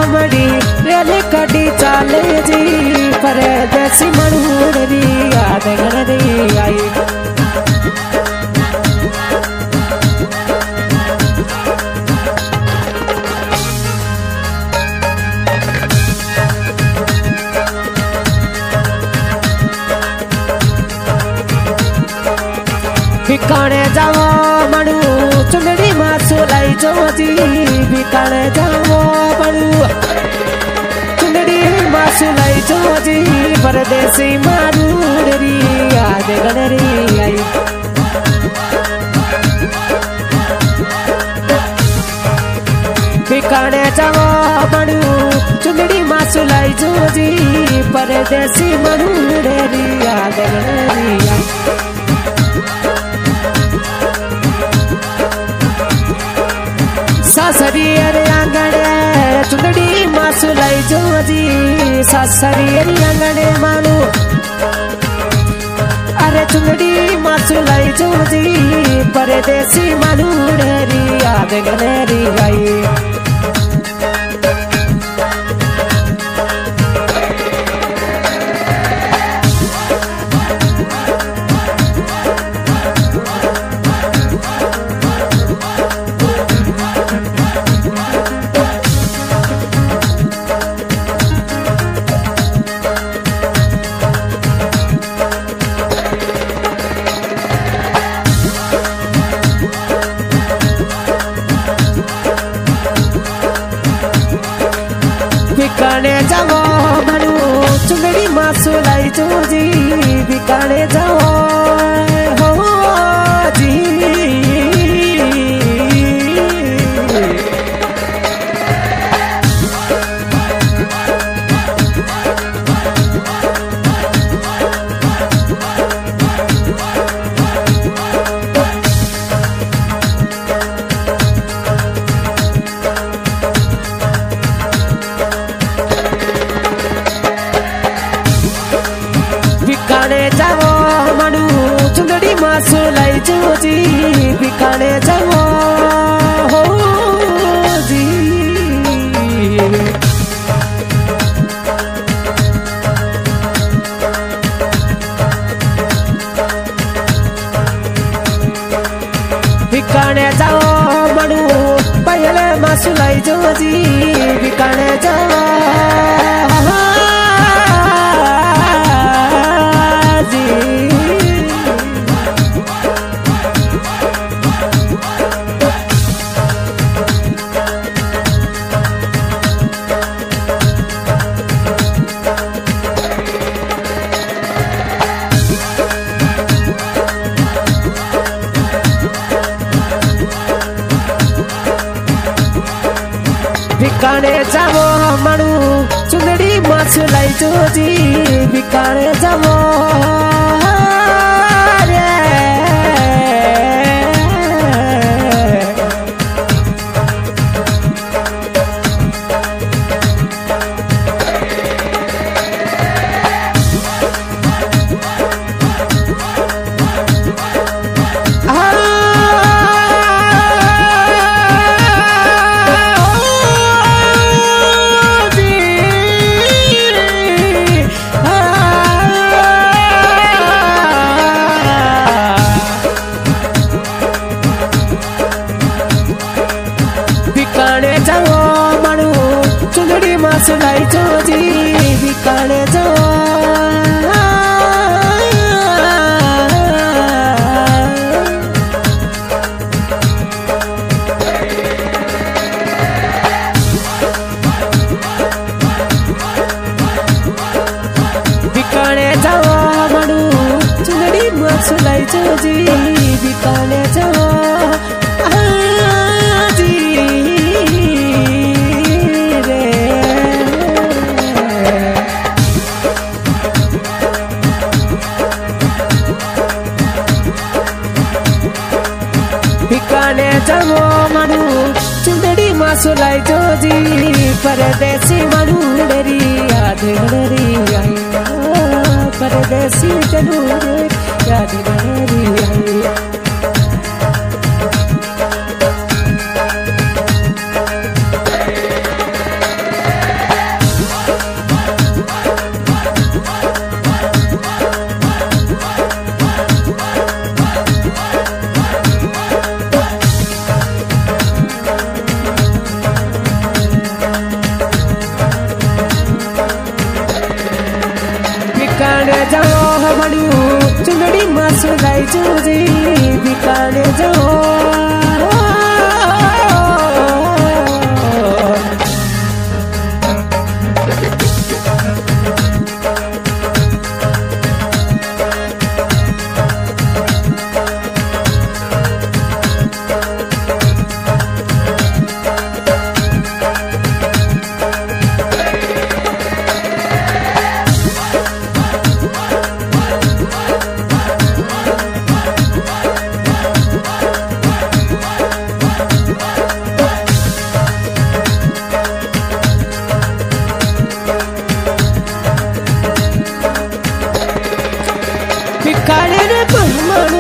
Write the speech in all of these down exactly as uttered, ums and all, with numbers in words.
मड़ी रेल गाड़ी चाले जी परदेसी मानू री याद री आई बिकाने जाओ मनु चुनरी मासु लाई जोजी बिकाने जाओ मनु चुनरी मासु लाई जोजी परदेसी मारू री याद गणरी आई बिकाने जाओ मनु चुनरी मासु लाई जोजी परदेसी मारू री याद गणरी आई सासरी अरे आंगणे चुंदड़ी मासु लाई जोजी सासरी अरे आंगणे मानू अरे चुंदड़ी मासु लाई जोजी परदेसी मानू री याद गणरी गई बिकाने जाओ मनु चुंदड़ी मासु लाई जोजी बिकाने जाओ हो जी बिकाने जाओ मनु चुंदड़ी मासु लाई जोजी बिकाने जाओ हो जी बिकाने जाओ मनु पहले मासु लाई जोजी बिकाने जाओ बिकाने जाओ मनु चुंदड़ी मासु लाई जोजी बिकाने जाओ बिकाने जाओ मनु चुंदड़ी मासु लाई जोजी बिकाने जाओ बिकाने जाओ मनु चुंदड़ी मासु लाई जोजी बिकाने जाओ बिकाने जाओ मनु चुंदड़ी मासु लाई जोजी परदेसी मानू री याद री आई परदेसी चलू याद री आई मड़ू चुंदड़ी मासुलाई चूजी बिकाने जो बिकाने रे मड़ू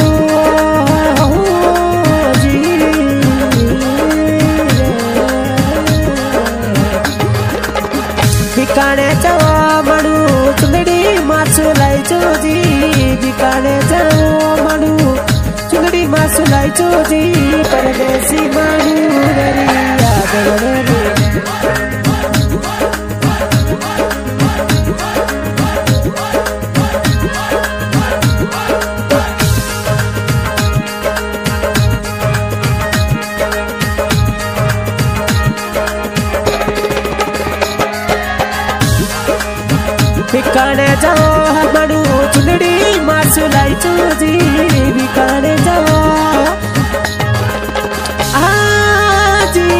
जी बिकाने जाओ मड़ू चुंदड़ी मासुलाई चूजी बिकाने जाओ मड़ू चुंदड़ी मासुलाई चूजी परदेसी मड़ू दरिया दगड़े बिकाने जाओ मड़ू चुंदड़ी मासुलाई चूजी बिकाने जाओ आजी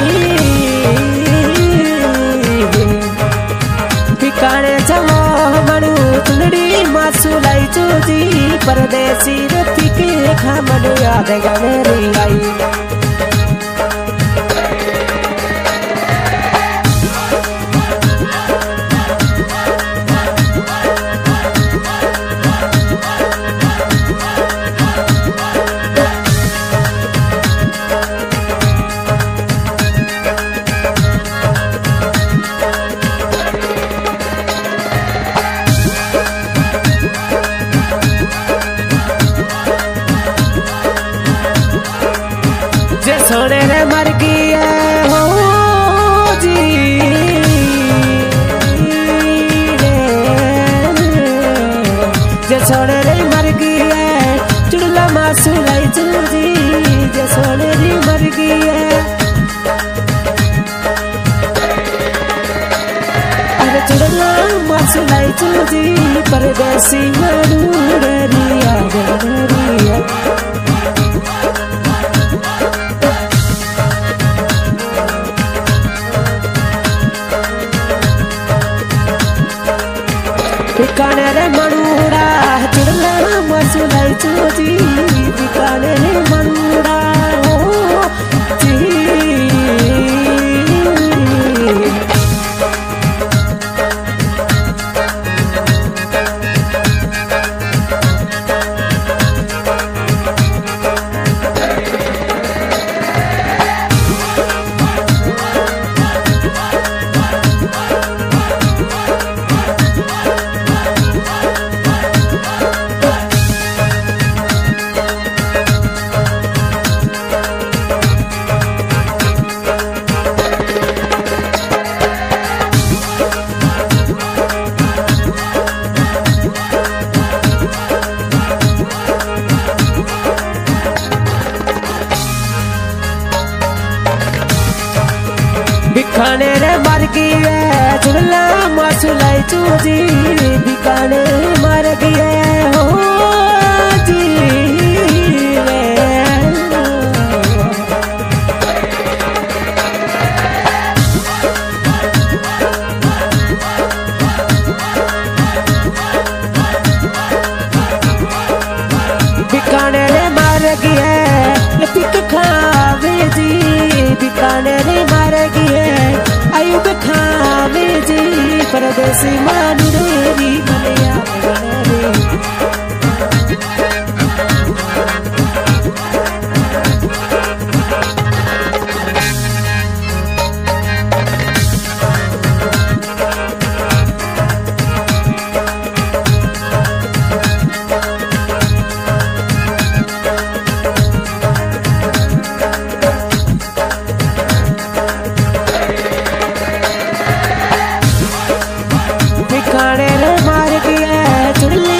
बिकाने जाओ मड़ू चुंदड़ी मासुलाई चूजी परदेसी रती के खा मड़ू याद गने रे आई सोने रे मर गया हो जी जे सोने रे मर गया चुड़ला मासुलाई चूजी जे सोने रे मर गया अरे चुड़ला मासुलाई चूजी परदेसी मड़ू दरिया दरिया बिकाने रे मड़ूड़ा चुड़ला मासुलाई चूजी बिकाने रे मड़ूड़ा जी बिकाने रे मर गया चुड़ला मासुलाई चूजी बिकाने मर गया हो जी बिकाने रे मर गया लतिक खावे जी बिकाने रे मर गया आयुब खावे जी परदेसी मानू रे मलिया बिकाने रे मार गया चुड़ले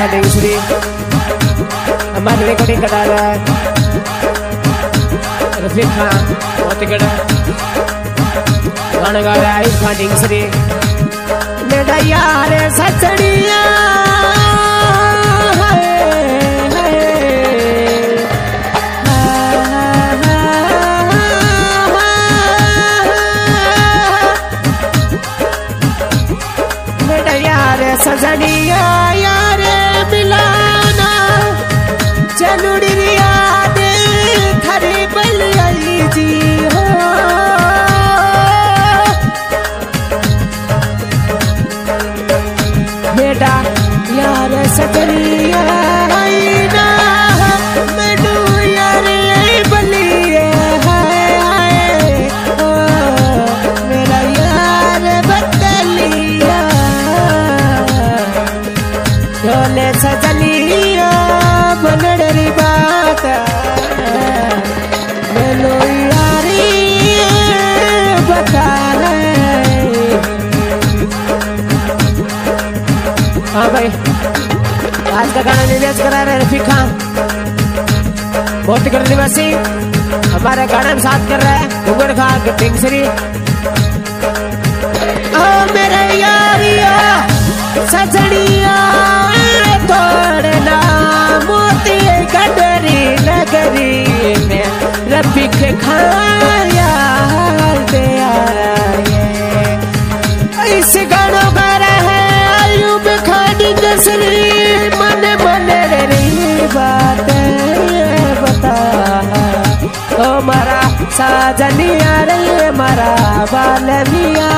रिकॉर्डिंग श्री हमारे रिकॉर्डिंग करा रहा है रफीक खान बहुत कड़ा गाना गा रहा है रिकॉर्डिंग श्री मेरा यार सचड़िया सजनिया यार मिलाना चनुड़ी याद थरी बलियाई जी हो बेटा यार सजनिया ना मैनू यार बलिए है मेरा यार बदलिया ढोले सजलिया बनड़ी बात मेलो यारी बता हाँ भाई आज का गाना रिलीज करा रहे रफीक खान बहुत कर निवासी हमारे गाने में साथ कर रहा है घुंगड़ खा टिंग श्री मेरे यारिया सजनिया तोड़ना मोती कटरी नगरी में रफीक खाया दे इस गानों का रहे आयुब खानी नसरी मन मन रे बात बता ओ मारा साजनिया रे मारा बाल मिया